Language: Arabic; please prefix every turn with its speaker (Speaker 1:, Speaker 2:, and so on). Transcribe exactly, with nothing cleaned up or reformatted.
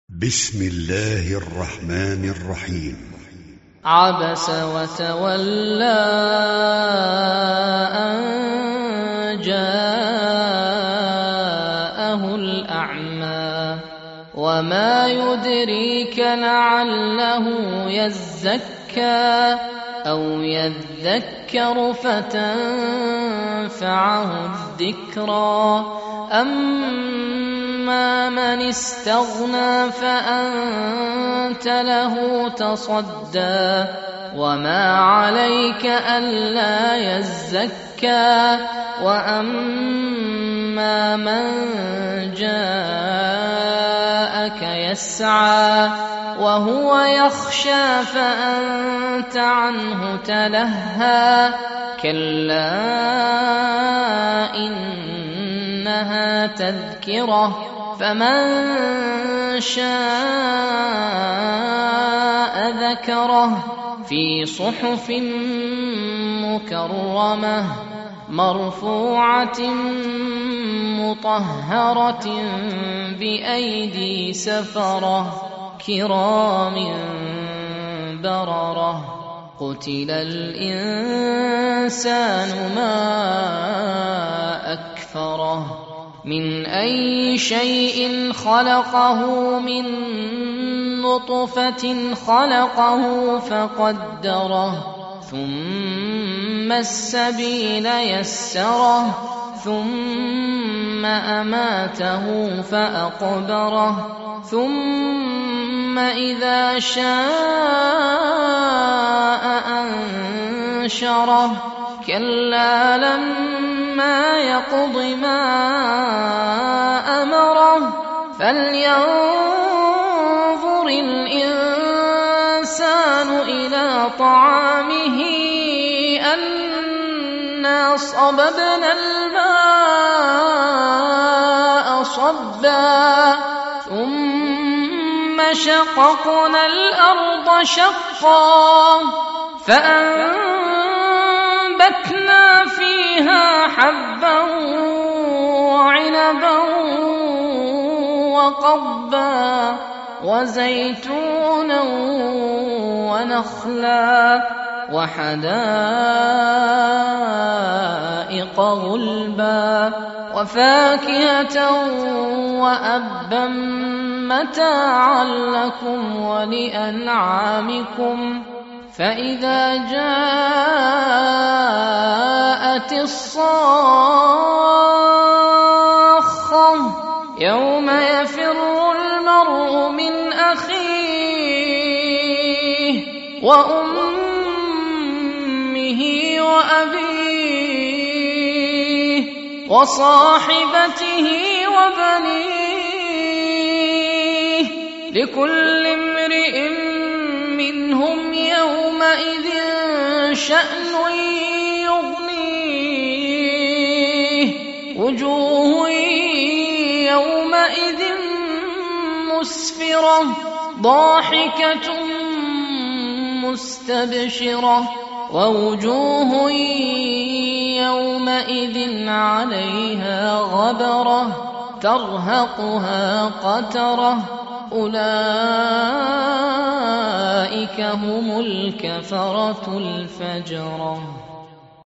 Speaker 1: بسم الله الرحمن الرحيم.
Speaker 2: عبس وتولى أن جاءه الأعمى وما يدريك لعله يزكى أو يذكر فتنفعه الذكرى أما من استغنى فأنت له تصدى وما عليك ألا يزكى وأما من جاءك يسعى وهو يخشى فأنت عنه تلهى كلا إنها تذكرة فمن شاء ذكره في صحف مكرمة مرفوعة مطهرة بأيدي سفرة كرام بررة قتل الإنسان ما أكفره من أي شيء خلقه من نطفة خلقه فقدره ثم السبيل يسره ثم أماته فأقبره ثم إذا شاء أنشره كلا لما يقض ما أمره فلينظر الإنسان إلى طعامه أنا صببنا الماء صبا ثم شققنا الأرض شقا فأنبتنا فيها حبا وعنبا وقضبا وزيتونا ونخلا وحدائق غلبا وفاكهة وأبا متاعا لكم ولأنعامكم فإذا جاءت الصاخة يوم يفر المرء من أخيه وأمه وأبيه وصاحبته وبنيه لكل امرئ منهم يومئذ شأن يغنيه وجوه يومئذ مسفرة ضاحكة مستبشرة ووجوه يومئذ عليها غبرة ترهقها قترة أولئك هم الكفرة الفجرة.